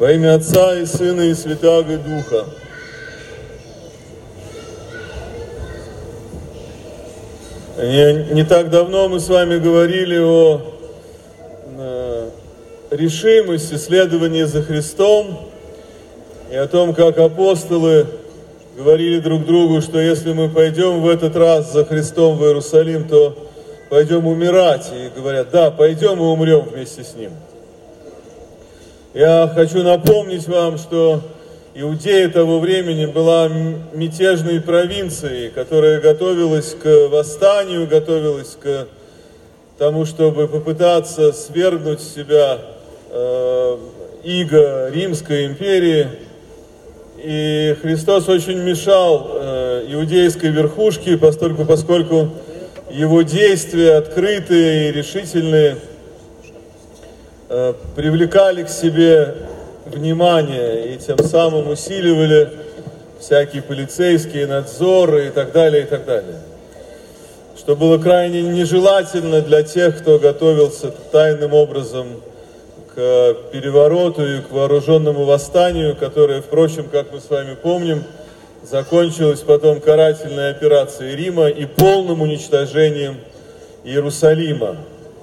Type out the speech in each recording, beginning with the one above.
Во имя Отца и Сына и Святаго Духа. Не так давно мы с вами говорили о решимости следования за Христом и о том, как апостолы говорили друг другу, что если мы пойдем в этот раз за Христом в Иерусалим, то пойдем умирать. И говорят, да, пойдем и умрем вместе с Ним. Я хочу напомнить вам, что Иудея того времени была мятежной провинцией, которая готовилась к восстанию, готовилась к тому, чтобы попытаться свергнуть с себя иго Римской империи. И Христос очень мешал иудейской верхушке, поскольку Его действия, открытые и решительные, привлекали к себе внимание и тем самым усиливали всякие полицейские надзоры и так далее, и так далее. Что было крайне нежелательно для тех, кто готовился тайным образом к перевороту и к вооруженному восстанию, которое, впрочем, как мы с вами помним, закончилось потом карательной операцией Рима и полным уничтожением Иерусалима.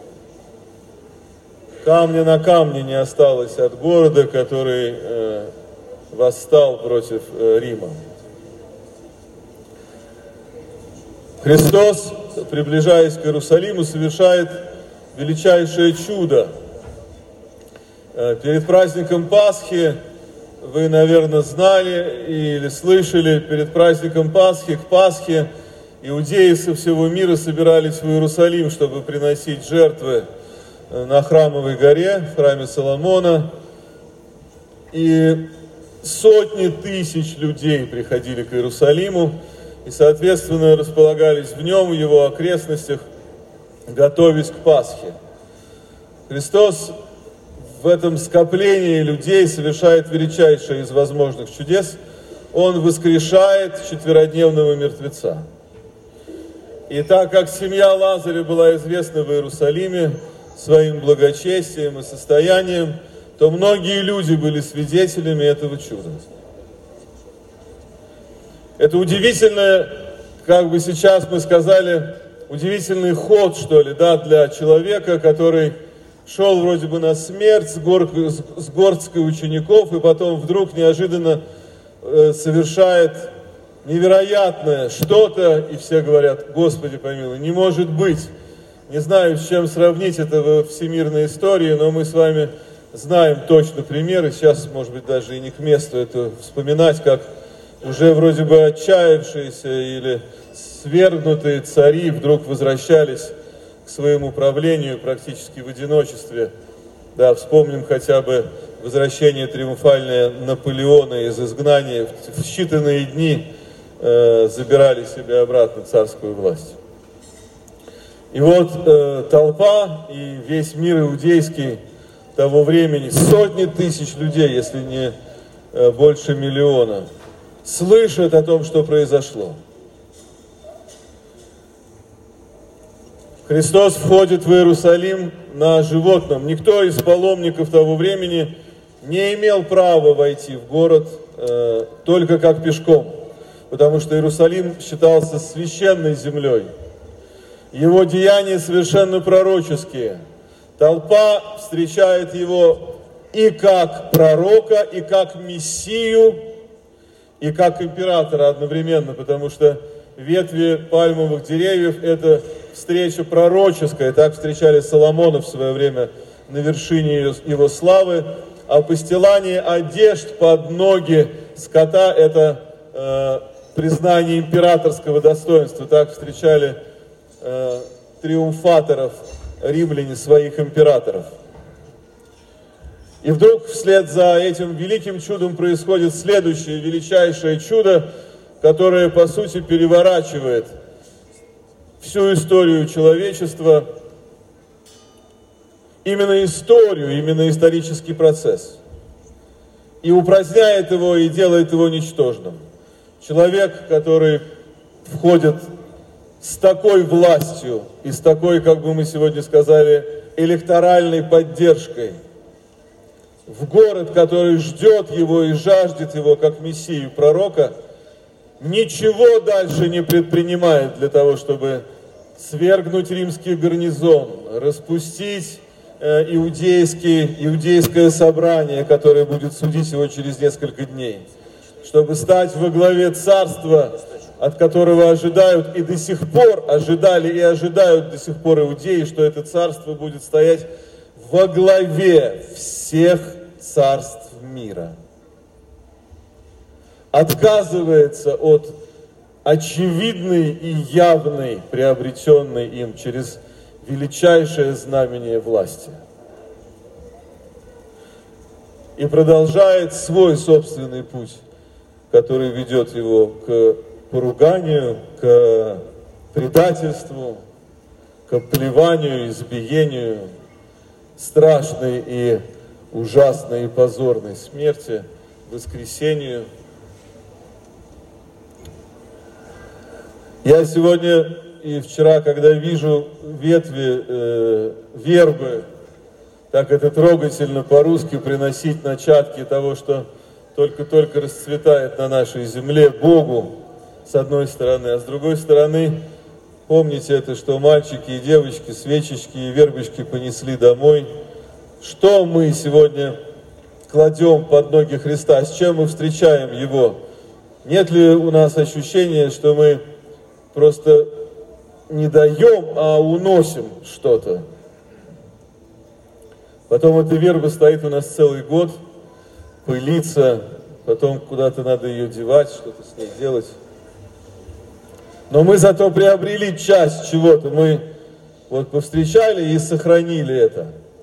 Камня на камне не осталось от города, который восстал против Рима. Христос, приближаясь к Иерусалиму, совершает величайшее чудо. Перед праздником Пасхи, вы, наверное, знали или слышали, перед праздником Пасхи, к Пасхе иудеи со всего мира собирались в Иерусалим, чтобы приносить жертвы на Храмовой горе, в храме Соломона. И сотни тысяч людей приходили к Иерусалиму и, соответственно, располагались в нем, в его окрестностях, готовясь к Пасхе. Христос в этом скоплении людей совершает величайшее из возможных чудес. Он воскрешает четверодневного мертвеца. И так как семья Лазаря была известна в Иерусалиме своим благочестием и состоянием, то многие люди были свидетелями этого чуда. Это удивительное, как бы сейчас мы сказали, удивительный ход, что ли, да, для человека, который шел вроде бы на смерть с горсткой учеников, и потом вдруг неожиданно совершает невероятное что-то, и все говорят, Господи помилуй, не может быть. Не знаю, с чем сравнить это в всемирной истории, но мы с вами знаем точно примеры. Сейчас, может быть, даже и не к месту это вспоминать, как уже вроде бы отчаявшиеся или свергнутые цари вдруг возвращались к своему правлению практически в одиночестве. Да, вспомним хотя бы возвращение триумфальное Наполеона из изгнания. В считанные дни забирали себе обратно царскую власть. И вот толпа и весь мир иудейский того времени, сотни тысяч людей, если не больше миллиона, слышат о том, что произошло. Христос входит в Иерусалим на животном. Никто из паломников того времени не имел права войти в город только как пешком, потому что Иерусалим считался священной землей. Его деяния совершенно пророческие. Толпа встречает его и как пророка, и как мессию, и как императора одновременно, потому что ветви пальмовых деревьев – это встреча пророческая. Так встречали Соломона в свое время на вершине его славы. А постилание одежд под ноги скота – это признание императорского достоинства. Так встречали триумфаторов римляне своих императоров. И вдруг вслед за этим великим чудом происходит следующее величайшее чудо, которое по сути переворачивает всю историю человечества, именно историю, именно исторический процесс, и упраздняет его и делает его ничтожным. Человек, который входит с такой властью и с такой, как бы мы сегодня сказали, электоральной поддержкой в город, который ждет его и жаждет его как мессию пророка, ничего дальше не предпринимает для того, чтобы свергнуть римский гарнизон, распустить иудейское собрание, которое будет судить его через несколько дней, чтобы стать во главе царства, от которого ожидают и до сих пор ожидали и ожидают до сих пор иудеи, что это царство будет стоять во главе всех царств мира. Отказывается от очевидной и явной, приобретенной им через величайшее знамение власти. И продолжает свой собственный путь, который ведет его к поруганию, к предательству, к плеванию, избиению, страшной и ужасной и позорной смерти, воскресению. Я сегодня и вчера, когда вижу ветви вербы, так это трогательно по-русски приносить начатки того, что только-только расцветает на нашей земле, Богу, с одной стороны, а с другой стороны, помните это, что мальчики и девочки, свечечки и вербочки понесли домой. Что мы сегодня кладем под ноги Христа, с чем мы встречаем Его? Нет ли у нас ощущения, что мы просто не даем, а уносим что-то? Потом эта верба стоит у нас целый год, пылится, потом куда-то надо ее девать, что-то с ней делать. Но мы зато приобрели часть чего-то, мы вот повстречали и сохранили это.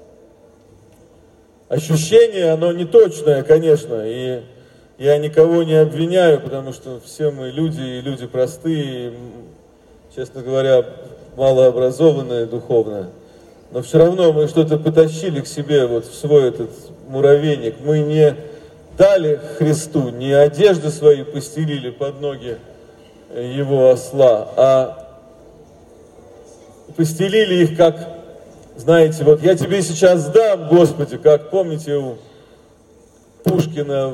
Ощущение, оно не точное, конечно, и я никого не обвиняю, потому что все мы люди, и люди простые, и, честно говоря, малообразованные духовно. Но все равно мы что-то потащили к себе вот в свой этот муравейник. Мы не дали Христу, не одежды свои постелили под ноги Его осла, а постелили их как, знаете, вот я тебе сейчас дам, Господи, как помните у Пушкина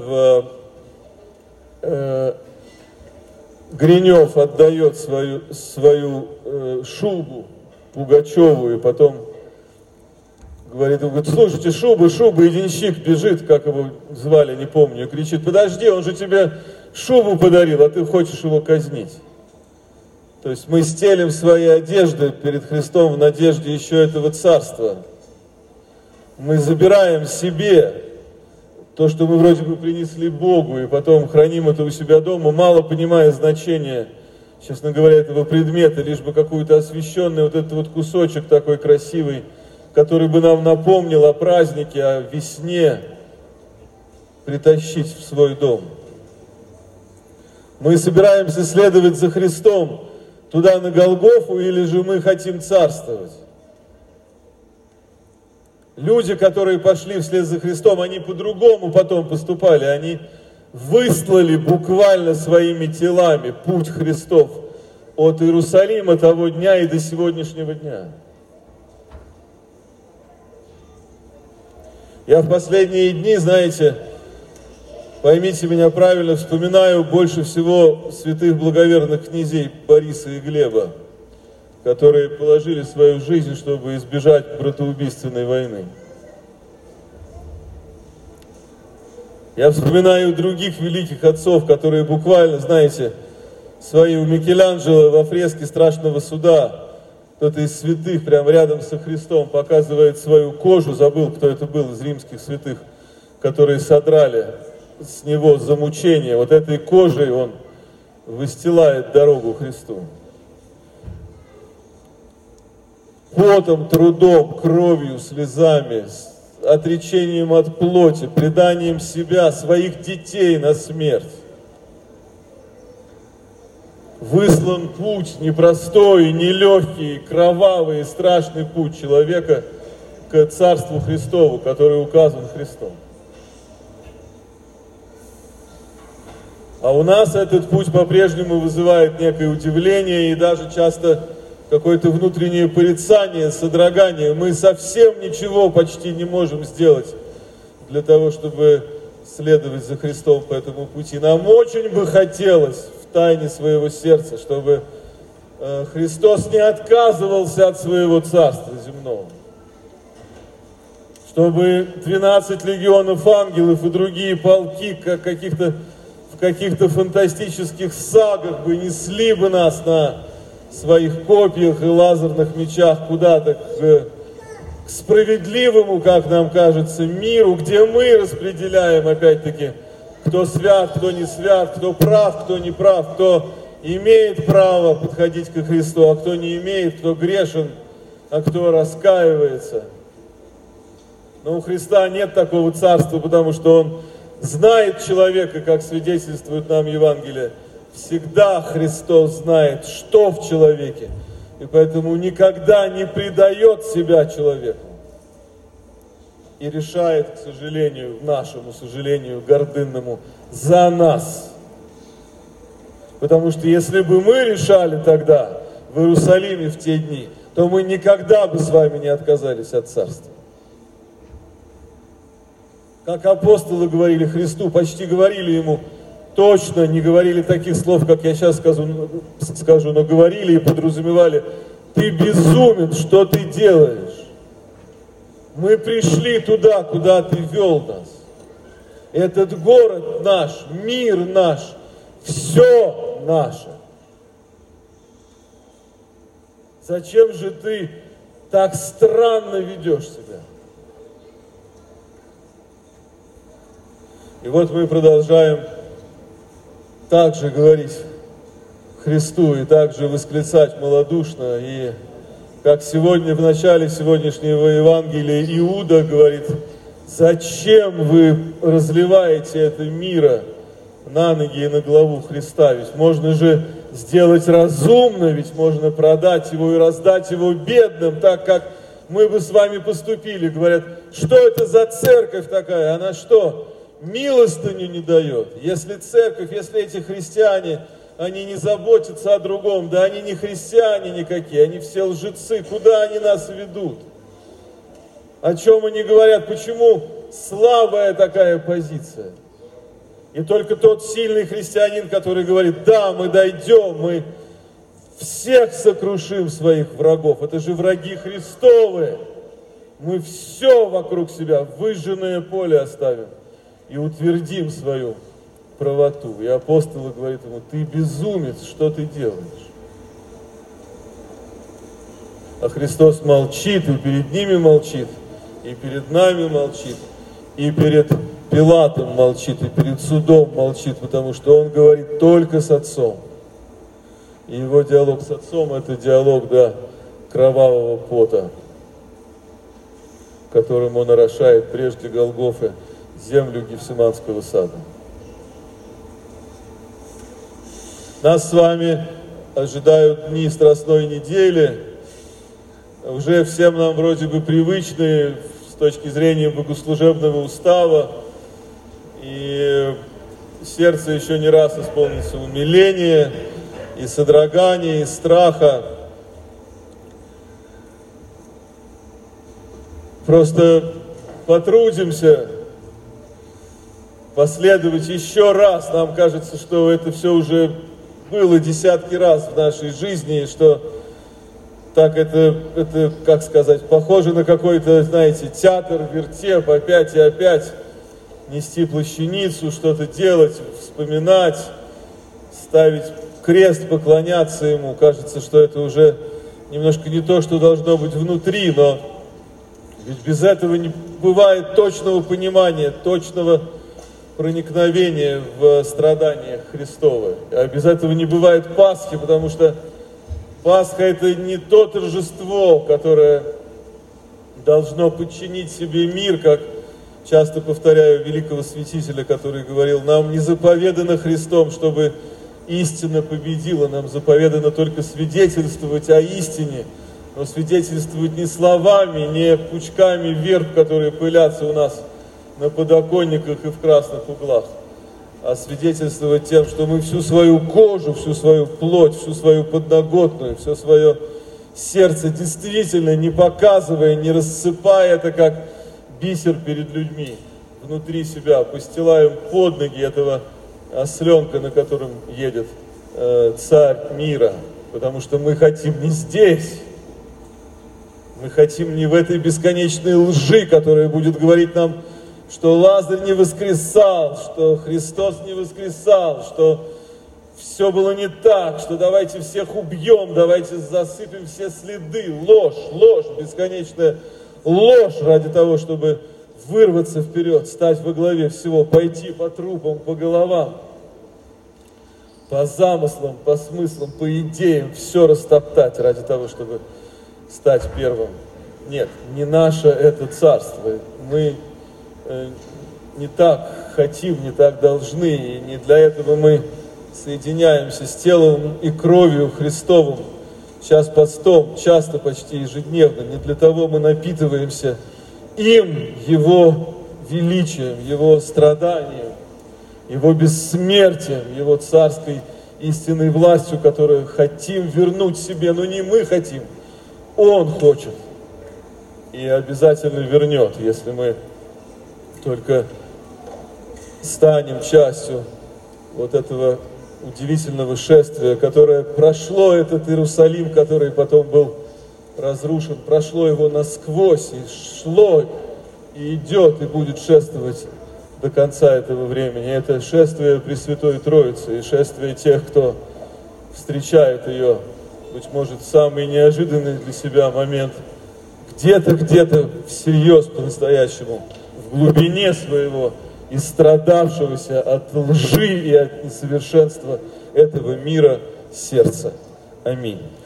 Гринев отдает свою шубу Пугачеву, и потом говорит, слушайте, шуба, и денщик бежит, как его звали, не помню, и кричит, подожди, он же тебе шубу подарил, а ты хочешь его казнить. То есть мы стелим свои одежды перед Христом в надежде еще этого царства. Мы забираем себе то, что мы вроде бы принесли Богу, и потом храним это у себя дома, мало понимая значение, честно говоря, этого предмета, лишь бы какую-то освященную вот этот вот кусочек такой красивый, который бы нам напомнил о празднике, о весне, притащить в свой дом. Мы собираемся следовать за Христом туда, на Голгофу, или же мы хотим царствовать? Люди, которые пошли вслед за Христом, они по-другому потом поступали. Они выслали буквально своими телами путь Христов от Иерусалима того дня и до сегодняшнего дня. Я в последние дни, знаете, поймите меня правильно, вспоминаю больше всего святых благоверных князей Бориса и Глеба, которые положили свою жизнь, чтобы избежать братоубийственной войны. Я вспоминаю других великих отцов, которые буквально, знаете, свои у Микеланджело во фреске Страшного суда, кто-то из святых прямо рядом со Христом показывает свою кожу, забыл, кто это был из римских святых, которые содрали с него за мучение. Вот этой кожей он выстилает дорогу Христу. Потом, трудом, кровью, слезами, отречением от плоти, преданием себя, своих детей на смерть. Выслан путь непростой, нелегкий, кровавый и страшный путь человека к Царству Христову, который указан Христом. А у нас этот путь по-прежнему вызывает некое удивление и даже часто какое-то внутреннее порицание, содрогание. Мы совсем ничего почти не можем сделать для того, чтобы следовать за Христом по этому пути. Нам очень бы хотелось в тайне своего сердца, чтобы Христос не отказывался от своего царства земного. Чтобы 12 легионов ангелов и другие полки, как в каких-то фантастических сагах бы несли бы нас на своих копьях и лазерных мечах куда-то к справедливому, как нам кажется, миру, где мы распределяем, опять-таки, кто свят, кто не свят, кто прав, кто не прав, кто имеет право подходить ко Христу, а кто не имеет, кто грешен, а кто раскаивается. Но у Христа нет такого царства, потому что Он знает человека, как свидетельствует нам Евангелие. Всегда Христос знает, что в человеке, и поэтому никогда не предает себя человеку. И решает, к сожалению, нашему сожалению, гордынному, за нас. Потому что если бы мы решали тогда в Иерусалиме в те дни, то мы никогда бы с вами не отказались от царства. Как апостолы говорили Христу, почти говорили Ему, точно не говорили таких слов, как я сейчас скажу, но говорили и подразумевали: ты безумен, что ты делаешь? Мы пришли туда, куда ты вел нас. Этот город наш, мир наш, все наше. Зачем же ты так странно ведешь себя? И вот мы продолжаем также говорить Христу и также восклицать малодушно. И как сегодня, в начале сегодняшнего Евангелия, Иуда говорит: зачем вы разливаете это мира на ноги и на главу Христа? Ведь можно же сделать разумно, ведь можно продать его и раздать его бедным, так как мы бы с вами поступили. Говорят, что это за церковь такая? Она что, милостыню не дает? Если церковь, если эти христиане, они не заботятся о другом, да они не христиане никакие, они все лжецы, куда они нас ведут? О чем они говорят? Почему слабая такая позиция? И только тот сильный христианин, который говорит: да, мы дойдем, мы всех сокрушим своих врагов. Это же враги Христовы. Мы все вокруг себя, выжженное поле оставим и утвердим свою правоту. И апостол говорит ему: ты безумец, что ты делаешь? А Христос молчит, и перед ними молчит, и перед нами молчит, и перед Пилатом молчит, и перед судом молчит, потому что он говорит только с Отцом. И его диалог с Отцом — это диалог до кровавого пота, которым он орошает прежде Голгофы землю Гефсиманского сада. Нас с вами ожидают дни Страстной недели, уже всем нам вроде бы привычные с точки зрения богослужебного устава, и сердце еще не раз исполнится умиления, и содрогания, и страха. Просто потрудимся последовать еще раз. Нам кажется, что это все уже было десятки раз в нашей жизни, и что так это, как сказать, похоже на какой-то, знаете, театр, вертеп, опять и опять нести плащаницу, что-то делать, вспоминать, ставить крест, поклоняться ему. Кажется, что это уже немножко не то, что должно быть внутри, но ведь без этого не бывает точного понимания, точного проникновения в страдания Христовы. А без этого не бывает Пасхи, потому что Пасха — это не то торжество, которое должно подчинить себе мир, как часто повторяю великого святителя, который говорил: нам не заповедано Христом, чтобы истина победила, нам заповедано только свидетельствовать о истине, но свидетельствовать не словами, не пучками верб, которые пылятся у нас на подоконниках и в красных углах, а свидетельствовать тем, что мы всю свою кожу, всю свою плоть, всю свою подноготную, все свое сердце действительно, не показывая, не рассыпая это как бисер перед людьми, внутри себя, постилаем под ноги этого осленка, на котором едет царь мира. Потому что мы хотим не здесь, мы хотим не в этой бесконечной лжи, которая будет говорить нам, что Лазарь не воскресал, что Христос не воскресал, что все было не так, что давайте всех убьем, давайте засыпем все следы. Ложь, ложь, бесконечная ложь ради того, чтобы вырваться вперед, стать во главе всего, пойти по трупам, по головам, по замыслам, по смыслам, по идеям, все растоптать ради того, чтобы стать первым. Нет, не наше это царство. Мы не так хотим, не так должны, и не для этого мы соединяемся с телом и кровью Христовым, час постом, часто, почти ежедневно. Не для того мы напитываемся им, Его величием, Его страданием, Его бессмертием, Его царской истинной властью, которую хотим вернуть себе, но не мы хотим, Он хочет и обязательно вернет, если мы только станем частью вот этого удивительного шествия, которое прошло этот Иерусалим, который потом был разрушен, прошло его насквозь, и шло, и идет, и будет шествовать до конца этого времени. Это шествие Пресвятой Троицы, и шествие тех, кто встречает ее, быть может, в самый неожиданный для себя момент, где-то всерьез, по-настоящему, в глубине своего истрадавшегося от лжи и от несовершенства этого мира сердца. Аминь.